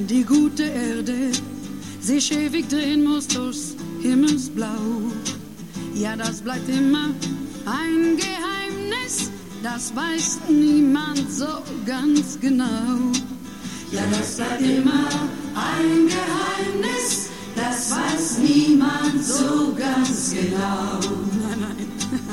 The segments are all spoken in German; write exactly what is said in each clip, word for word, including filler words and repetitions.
die gute Erde sich ewig drehen muss durchs Himmelsblau. Ja, das bleibt immer ein Geheimnis, das weiß niemand so ganz genau. Ja, das bleibt immer ein Geheimnis, das weiß niemand so ganz genau. Nein, nein.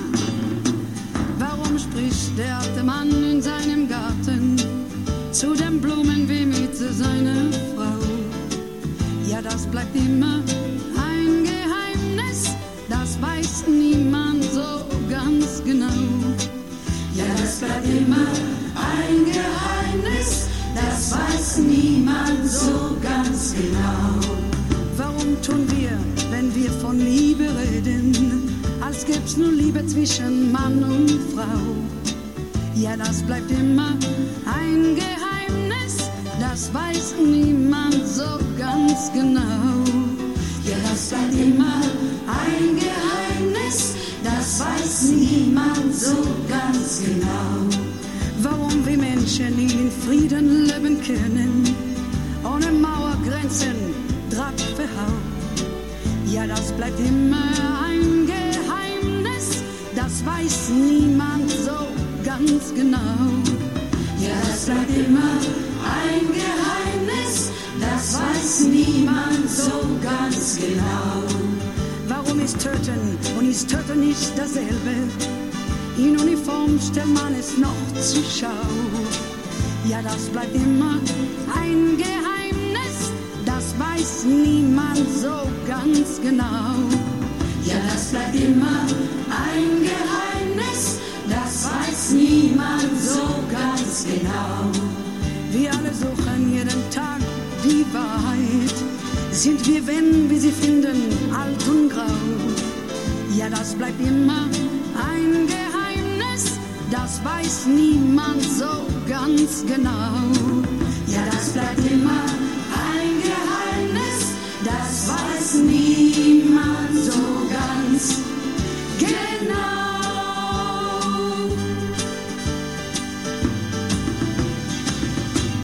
Warum spricht der alte Mann in seinem Garten zu den Blumen wie mit seiner Frau? Ja, das bleibt immer ein Geheimnis, das weiß niemand so ganz genau. Ja, das bleibt immer ein Geheimnis, das weiß niemand so ganz genau. Warum tun wir, wenn wir von Liebe reden, als gäb's nur Liebe zwischen Mann und Frau? Ja, das bleibt immer ein Geheimnis, das weiß niemand so ganz genau. Ja, das bleibt immer ein Geheimnis, das weiß niemand so ganz genau. Warum wir Menschen in Frieden leben können, ohne Mauergrenzen, Draht verhaut. Ja, das bleibt immer ein Geheimnis, das weiß niemand so ganz genau. Ja, das bleibt immer ein Geheimnis, das weiß niemand so ganz genau. Warum ist Töten und ist Töten nicht dasselbe? In Uniform stellt man es noch zur Schau. Ja, das bleibt immer ein Geheimnis, das weiß niemand so ganz genau. Ja, das bleibt immer ein Geheimnis, das weiß niemand so ganz genau. Wir alle suchen jeden Tag die Wahrheit. Sind wir, wenn wir sie finden, alt und grau? Ja, das bleibt immer ein Geheimnis, das weiß niemand so ganz genau. Ja, das bleibt immer